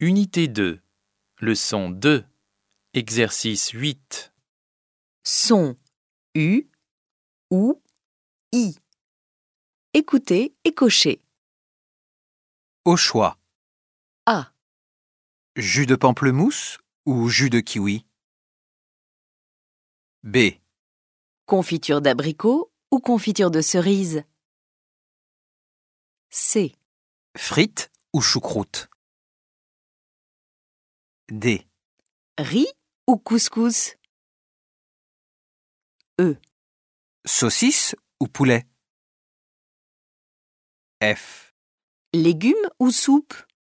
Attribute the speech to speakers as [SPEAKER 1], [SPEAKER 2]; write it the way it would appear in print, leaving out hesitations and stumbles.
[SPEAKER 1] Unité 2, leçon 2, exercice 8.
[SPEAKER 2] Son U ou I. Écoutez et cochez.
[SPEAKER 3] Au choix,
[SPEAKER 2] A.
[SPEAKER 3] jus de pamplemousse ou jus de kiwi? B.
[SPEAKER 2] Confiture d'abricot ou confiture de cerise. C.
[SPEAKER 3] Frites ou choucroute? D.
[SPEAKER 2] Riz ou couscous. E.
[SPEAKER 3] Saucisse ou poulet? F.
[SPEAKER 2] Légumes ou soupe.